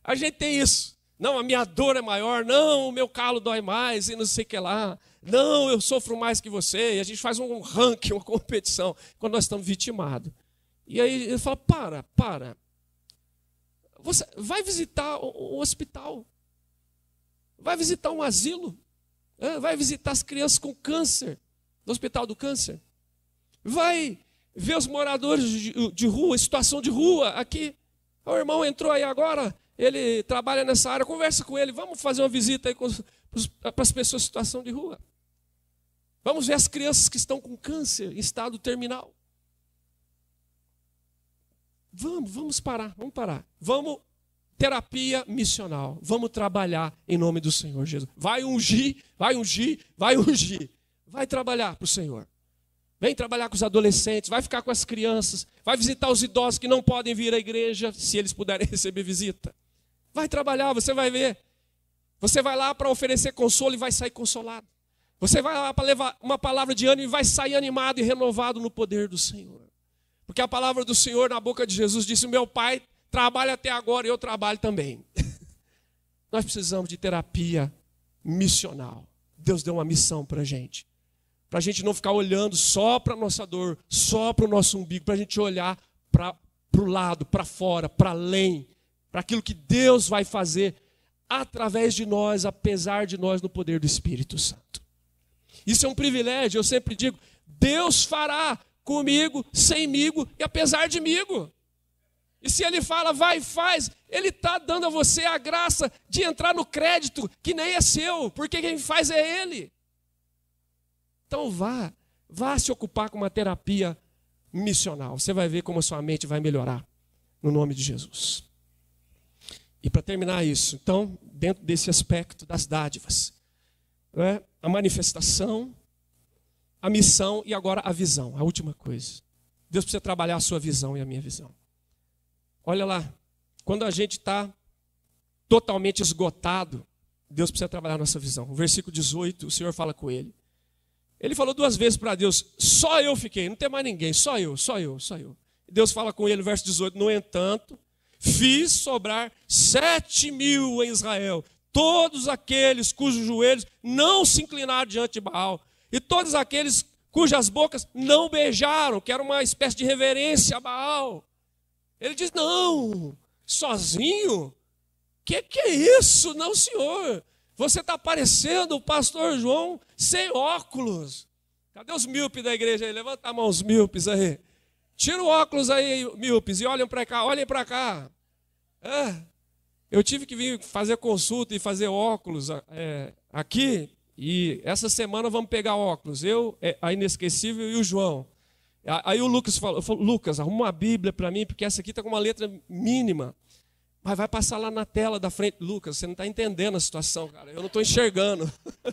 A gente tem isso. Não, a minha dor é maior. Não, o meu calo dói mais e não sei o que lá. Não, eu sofro mais que você. E a gente faz um ranking, uma competição, quando nós estamos vitimados. E aí ele fala, para, para. Você vai visitar o hospital. Vai visitar um asilo. Vai visitar as crianças com câncer, no hospital do câncer. Vai ver os moradores de, de rua, situação de rua aqui. O irmão entrou aí agora, ele trabalha nessa área, conversa com ele. Vamos fazer uma visita aí para as pessoas em situação de rua. Vamos ver as crianças que estão com câncer em estado terminal. Vamos, vamos parar, vamos parar. Vamos, terapia missional. Vamos trabalhar em nome do Senhor Jesus. Vai ungir, vai ungir, vai ungir. Vai trabalhar para o Senhor. Vem trabalhar com os adolescentes, vai ficar com as crianças, vai visitar os idosos que não podem vir à igreja, se eles puderem receber visita. Vai trabalhar, você vai ver. Você vai lá para oferecer consolo e vai sair consolado. Você vai lá para levar uma palavra de ânimo e vai sair animado e renovado no poder do Senhor. Porque a palavra do Senhor na boca de Jesus disse, o meu Pai trabalha até agora e eu trabalho também. Nós precisamos de terapia missional. Deus deu uma missão para a gente. Para a gente não ficar olhando só para a nossa dor, só para o nosso umbigo, para a gente olhar para o lado, para fora, para além, para aquilo que Deus vai fazer através de nós, apesar de nós, no poder do Espírito Santo. Isso é um privilégio, eu sempre digo, Deus fará comigo, semigo e apesar de mim. E se Ele fala, vai e faz, Ele está dando a você a graça de entrar no crédito que nem é seu, porque quem faz é Ele. Então vá, vá se ocupar com uma terapia missional. Você vai ver como a sua mente vai melhorar, no nome de Jesus. E para terminar isso, então, dentro desse aspecto das dádivas, né, a manifestação, a missão e agora a visão, a última coisa. Deus precisa trabalhar a sua visão e a minha visão. Olha lá, quando a gente está totalmente esgotado, Deus precisa trabalhar a nossa visão. No versículo dezoito, o Senhor fala com ele. Ele falou duas vezes para Deus, só eu fiquei, não tem mais ninguém, só eu, só eu, só eu. Deus fala com ele no verso dezoito, no entanto, fiz sobrar sete mil em Israel, todos aqueles cujos joelhos não se inclinaram diante de Baal, e todos aqueles cujas bocas não beijaram, que era uma espécie de reverência a Baal. Ele diz, não, sozinho? Que que é isso? Não, senhor. Você está parecendo o pastor João sem óculos. Cadê os míopes da igreja aí? Levanta a mão os míopes aí. Tira o óculos aí, míopes, e olhem para cá, olhem para cá. É, eu tive que vir fazer consulta e fazer óculos é, aqui, e essa semana vamos pegar óculos. Eu, a Inesquecível e o João. Aí o Lucas falou, falou Lucas, arruma uma Bíblia para mim, porque essa aqui está com uma letra mínima. Mas vai passar lá na tela da frente. Lucas, você não está entendendo a situação, cara. Eu não estou enxergando.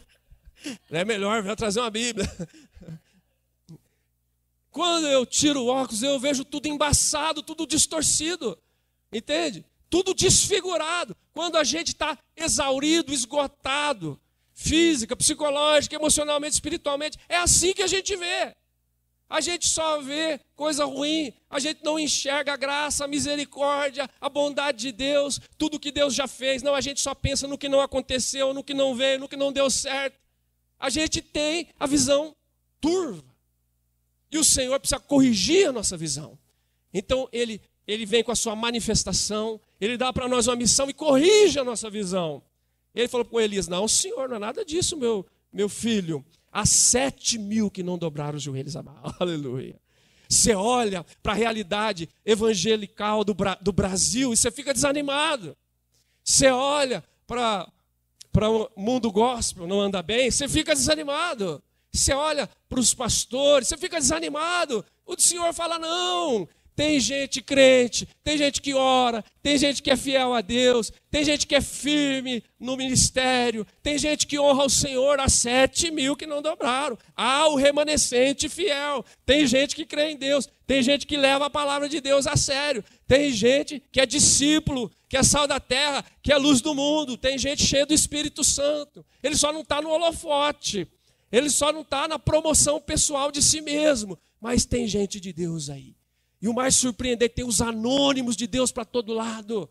É melhor, vai trazer uma Bíblia. Quando eu tiro o óculos, eu vejo tudo embaçado, tudo distorcido. Entende? Tudo desfigurado. Quando a gente está exaurido, esgotado, física, psicológica, emocionalmente, espiritualmente, é assim que a gente vê. A gente só vê coisa ruim, a gente não enxerga a graça, a misericórdia, a bondade de Deus, tudo que Deus já fez. Não, a gente só pensa no que não aconteceu, no que não veio, no que não deu certo. A gente tem a visão turva. E o Senhor precisa corrigir a nossa visão. Então ele, ele vem com a sua manifestação, ele dá para nós uma missão e corrige a nossa visão. Ele falou com Elias, não, Senhor, não é nada disso, meu, meu filho. Há sete mil que não dobraram os joelhos a Baal. Aleluia. Você olha para a realidade evangelical do, do Brasil e você fica desanimado. Você olha para o mundo gospel, não anda bem, você fica desanimado. Você olha para os pastores, você fica desanimado. O Senhor fala, não, tem gente crente, tem gente que ora, tem gente que é fiel a Deus, tem gente que é firme no ministério, tem gente que honra o Senhor, há sete mil que não dobraram. Há o remanescente fiel, tem gente que crê em Deus, tem gente que leva a palavra de Deus a sério, tem gente que é discípulo, que é sal da terra, que é luz do mundo, tem gente cheia do Espírito Santo. Ele só não está no holofote, ele só não está na promoção pessoal de si mesmo, mas tem gente de Deus aí. E o mais surpreendente, tem os anônimos de Deus para todo lado.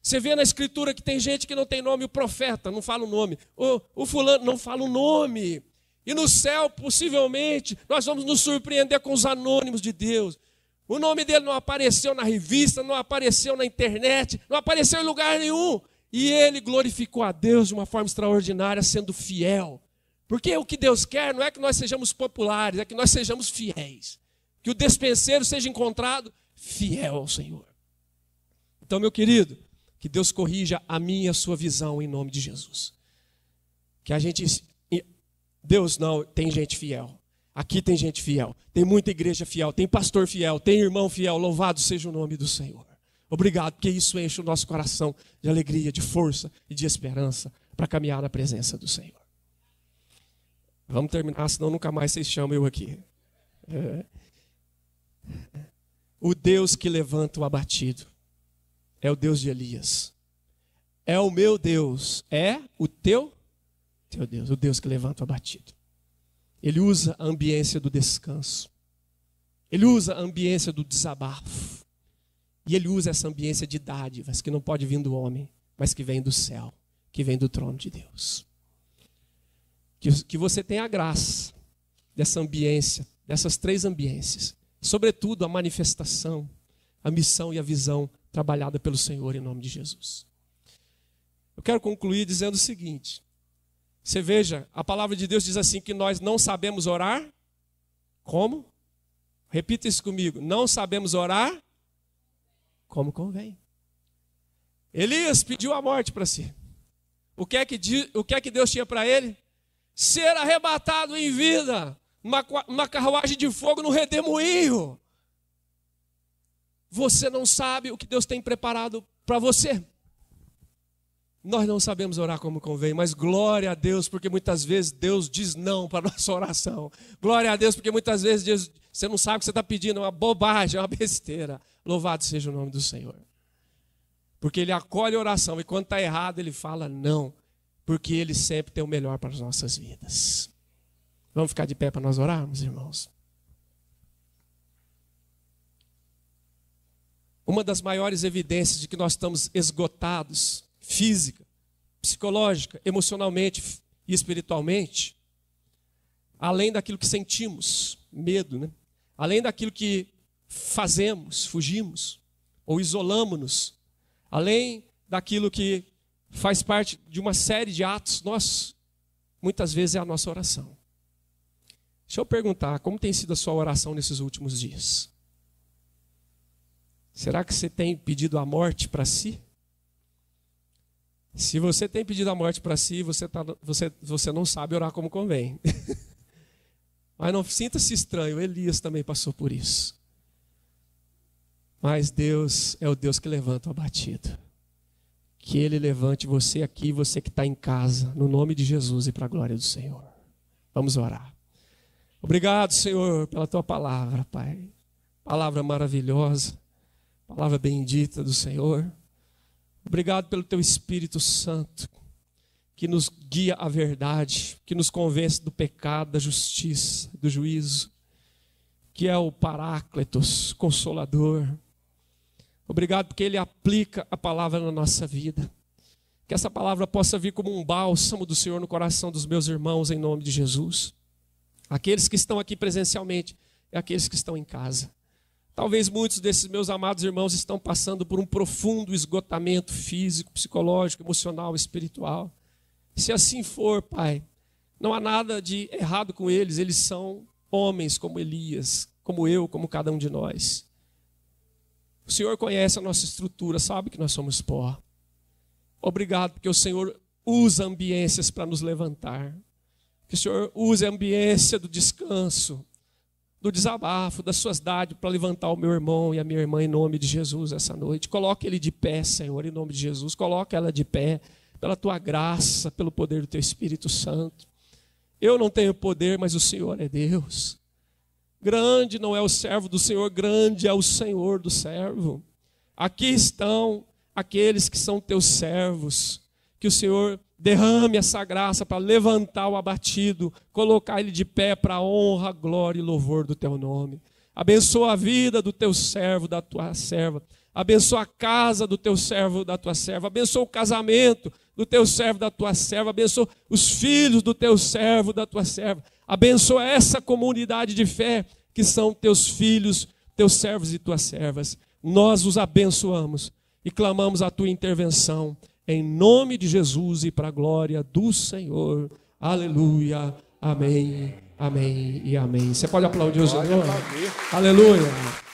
Você vê na escritura que tem gente que não tem nome, o profeta não fala o nome, o, o fulano não fala o nome. E no céu, possivelmente, nós vamos nos surpreender com os anônimos de Deus. O nome dele não apareceu na revista, não apareceu na internet, não apareceu em lugar nenhum. E ele glorificou a Deus de uma forma extraordinária, sendo fiel. Porque o que Deus quer não é que nós sejamos populares, é que nós sejamos fiéis. Que o despenseiro seja encontrado fiel ao Senhor. Então, meu querido, que Deus corrija a minha e a sua visão em nome de Jesus. Que a gente... Deus não, tem gente fiel. Aqui tem gente fiel. Tem muita igreja fiel. Tem pastor fiel. Tem irmão fiel. Louvado seja o nome do Senhor. Obrigado, porque isso enche o nosso coração de alegria, de força e de esperança para caminhar na presença do Senhor. Vamos terminar, senão nunca mais vocês chamam eu aqui. É. O Deus que levanta o abatido é o Deus de Elias. É o meu Deus. É o teu Teu Deus, o Deus que levanta o abatido. Ele usa a ambiência do descanso. Ele usa a ambiência do desabafo. E ele usa essa ambiência de dádivas que não pode vir do homem, mas que vem do céu, que vem do trono de Deus. Que, que você tenha a graça dessa ambiência, dessas três ambiências. Sobretudo a manifestação, a missão e a visão trabalhada pelo Senhor em nome de Jesus. Eu quero concluir dizendo o seguinte. Você veja, a palavra de Deus diz assim que nós não sabemos orar. Como? Repita isso comigo. Não sabemos orar como convém. Elias pediu a morte para si. O que é que, o que é que Deus tinha para ele? Ser arrebatado em vida. Uma, uma carruagem de fogo no redemoinho. Você não sabe o que Deus tem preparado para você. Nós não sabemos orar como convém, mas glória a Deus, porque muitas vezes Deus diz não para a nossa oração. Glória a Deus, porque muitas vezes Deus, você não sabe o que você está pedindo, é uma bobagem, é uma besteira. Louvado seja o nome do Senhor. Porque Ele acolhe a oração e quando está errado Ele fala não, porque Ele sempre tem o melhor para as nossas vidas. Vamos ficar de pé para nós orarmos, irmãos? Uma das maiores evidências de que nós estamos esgotados, física, psicológica, emocionalmente e espiritualmente, além daquilo que sentimos, medo, né? Além daquilo que fazemos, fugimos ou isolamos-nos, além daquilo que faz parte de uma série de atos, nós, muitas vezes é a nossa oração. Deixa eu perguntar, como tem sido a sua oração nesses últimos dias? Será que você tem pedido a morte para si? Se você tem pedido a morte para si, você, tá, você, você não sabe orar como convém. Mas não sinta-se estranho, Elias também passou por isso. Mas Deus é o Deus que levanta o abatido. Que Ele levante você aqui, você que está em casa, no nome de Jesus e para a glória do Senhor. Vamos orar. Obrigado, Senhor, pela Tua palavra, Pai. Palavra maravilhosa, palavra bendita do Senhor. Obrigado pelo Teu Espírito Santo, que nos guia à verdade, que nos convence do pecado, da justiça, do juízo, que é o Paráclitos, Consolador. Obrigado porque Ele aplica a palavra na nossa vida. Que essa palavra possa vir como um bálsamo do Senhor no coração dos meus irmãos, em nome de Jesus. Aqueles que estão aqui presencialmente e aqueles que estão em casa. Talvez muitos desses meus amados irmãos estão passando por um profundo esgotamento físico, psicológico, emocional, espiritual. Se assim for, Pai, não há nada de errado com eles. Eles são homens como Elias, como eu, como cada um de nós. O Senhor conhece a nossa estrutura, sabe que nós somos pó. Obrigado porque o Senhor usa ambiências para nos levantar. Que o Senhor use a ambiência do descanso, do desabafo, das suas dádivas para levantar o meu irmão e a minha irmã em nome de Jesus essa noite. Coloque ele de pé, Senhor, em nome de Jesus. Coloque ela de pé pela Tua graça, pelo poder do Teu Espírito Santo. Eu não tenho poder, mas o Senhor é Deus. Grande não é o servo do Senhor, grande é o Senhor do servo. Aqui estão aqueles que são Teus servos. Que o Senhor derrame essa graça para levantar o abatido, colocar ele de pé para a honra, glória e louvor do Teu nome. Abençoa a vida do teu servo, da tua serva. Abençoa a casa do teu servo, da tua serva. Abençoa o casamento do teu servo, da tua serva. Abençoa os filhos do teu servo, da tua serva. Abençoa essa comunidade de fé que são teus filhos, teus servos e tuas servas. Nós os abençoamos e clamamos a tua intervenção em nome de Jesus e para a glória do Senhor. Aleluia. Amém. Amém e amém. Você pode aplaudir o Senhor? Aleluia.